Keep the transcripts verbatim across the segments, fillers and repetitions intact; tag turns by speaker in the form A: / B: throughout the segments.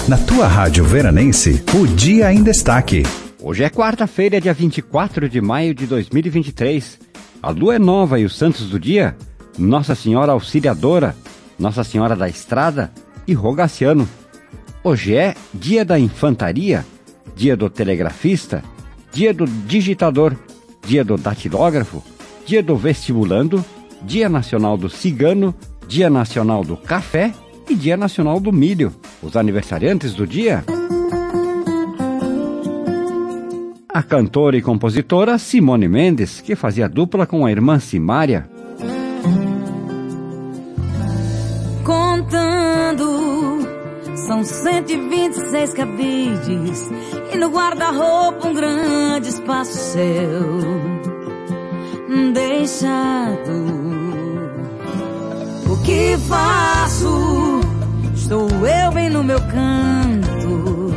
A: Na tua rádio veranense, o dia em destaque.
B: Hoje é quarta-feira, dia vinte e quatro de maio de dois mil e vinte e três. A lua é nova e os santos do dia: Nossa Senhora Auxiliadora, Nossa Senhora da Estrada e Rogaciano. Hoje é dia da infantaria, dia do telegrafista, dia do digitador, dia do datilógrafo, dia do vestibulando, dia nacional do cigano, dia nacional do café e dia nacional do milho. Os aniversariantes do dia: a cantora e compositora Simone Mendes, que fazia dupla com a irmã Simária.
C: Contando, são cento e vinte e seis cabides e no guarda-roupa um grande espaço seu deixado. O que faço? Estou eu bem no meu canto,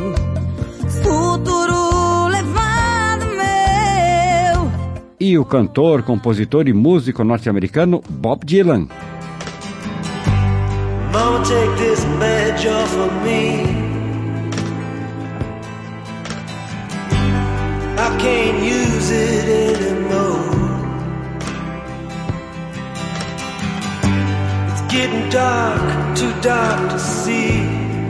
C: futuro levado meu.
B: E o cantor, compositor e músico norte-americano Bob Dylan.
D: Mama, take this badge off of me. I can't use it anymore. It's getting dark, too dark to see.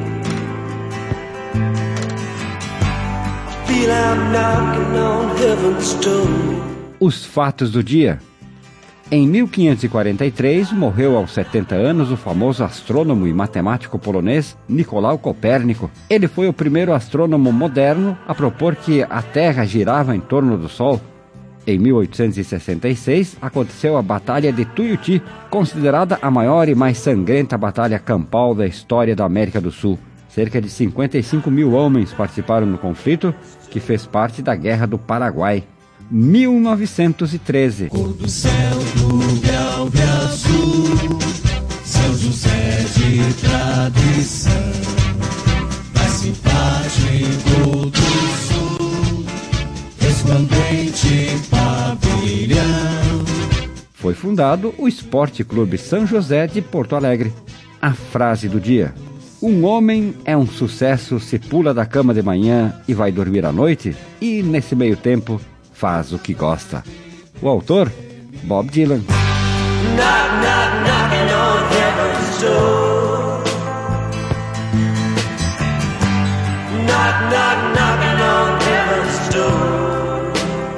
D: I feel I'm knocking on heaven's door.
B: Os fatos do dia. Em mil quinhentos e quarenta e três, morreu aos setenta anos o famoso astrônomo e matemático polonês Nicolau Copérnico. Ele foi o primeiro astrônomo moderno a propor que a Terra girava em torno do Sol. Em mil oitocentos e sessenta e seis, aconteceu a Batalha de Tuiuti, considerada a maior e mais sangrenta batalha campal da história da América do Sul. Cerca de cinquenta e cinco mil homens participaram no conflito, que fez parte da Guerra do Paraguai. mil novecentos e treze.
E: Cor do céu do galve azul, São José de tradição, mais simpático do sul, resplandente pavilhão.
B: Foi fundado o Esporte Clube São José de Porto Alegre. A frase do dia: um homem é um sucesso se pula da cama de manhã e vai dormir à noite, e nesse meio tempo faz o que gosta. O autor, Bob Dylan.
D: Knock, knock, knocking on heaven's door. Knock, knock, knocking on heaven's door.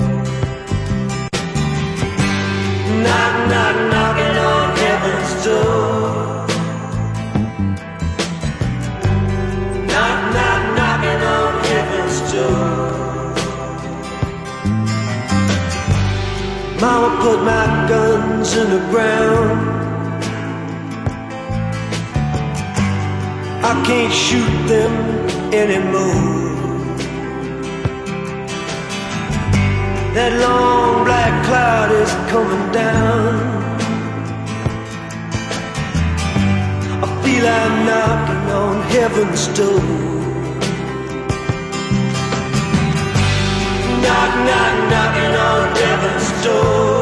D: Knock, knock, knocking on heaven's door. Knock, knock, knocking on heaven's door. Mama put my guns in the ground. I can't shoot them anymore. That long black cloud is coming down. I feel I'm knocking on heaven's door. Knock, knock, knocking on heaven's door.